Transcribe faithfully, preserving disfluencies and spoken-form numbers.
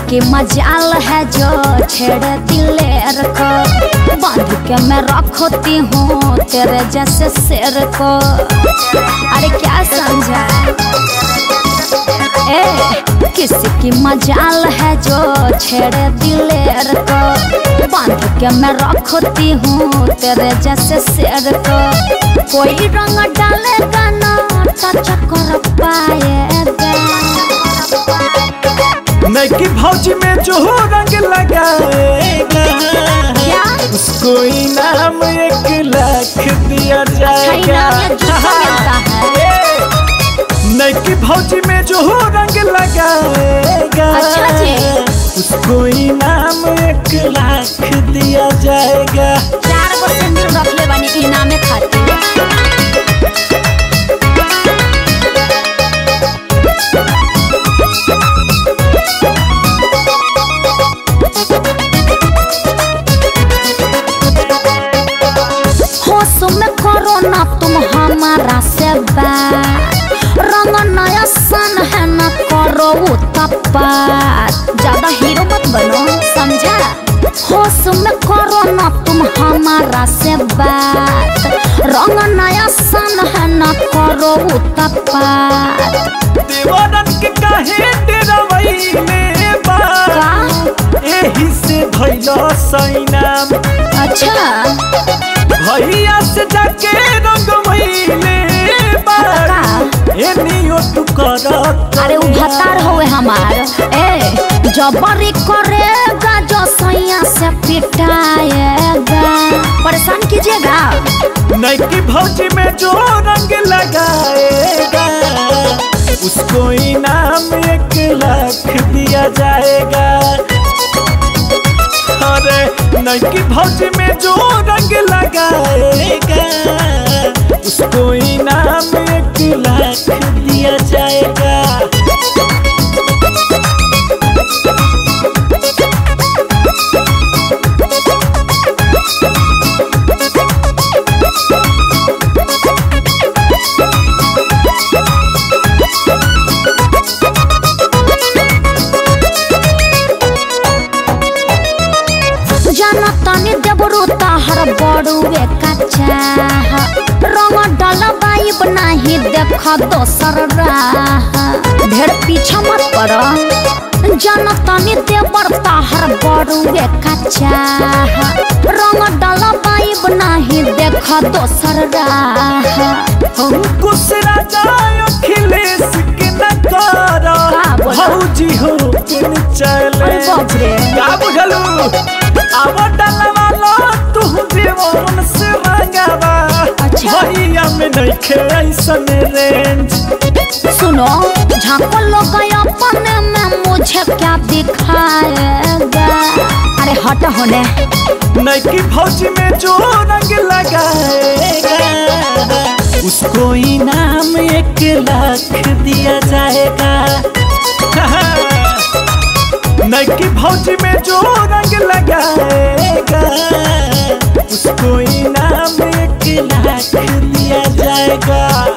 की मजाल है जो छेड़े दिलेर को, बांध के मैं रखती हूँ तेरे जैसे शेर को। अरे क्या समझा ए, किसी की मजाल है जो छेड़े दिलेर को, बांध के मैं रखती हूँ तेरे जैसे शेर को। कोई रंग डालेगा ना टच कर पाएगा। नई भौजी में जो रंग लगाएगा उसको इनाम एक लाख दिया जाएगा। नई भौजी में जो रंग लगाएगा उसको इनाम एक लाख दिया जाएगा। चार गो सिंदूर रख ले बानी इनामे खातिर। ना तुम हमारा से बात, रंग नया सन है न करो उत्पात। ज्यादा हीरो मत बनो समझा, होश में करो ना तुम हमारा से बात, रंग नया सन है न करो उत्पात। देवानंद के काहे डरावैले बा, एही से भइलो सैनाम। अच्छा भैया से जाके रंगवैले बा, एनियो तू कर। अरे उ भतार होए हमार ए, जबरी करेगा जो सैया से पिटाएगा। परेशान कीजिएगा। नई भौजी में जो रंग लगाएगा उसको इनाम एक लाख दिया जाएगा। अरे नई भौजी में जो रंग लगाएगा उसको इनाम एक लाख दिया जाएगा। हर बड़ुए कच्चा रंग डलवाइब नहीं देख दोसर राह। ढेर पीछा मत पड़ जनतनी देवर ताहर बड़ुए कच्चा, रंग डलवाइब नहीं देख दोसर राह। अंकुश राजा अखिलेश के न कर भौजी हो तुम चले। का बुझलू अब डलवालो तू जीवन से रंगवा। अच्छा भैया में नहीं ऐसन रेंज। सुनो झाँको लोग अपने में मुझे क्या दिखाएगा। अरे हट होने। नई भौजी में जो रंग लगाएगा उसको इनाम एक लाख दिया जाएगा। नई भौजी में जो रंग लगाएगा उसको इनाम एक लाख दिया जाएगा।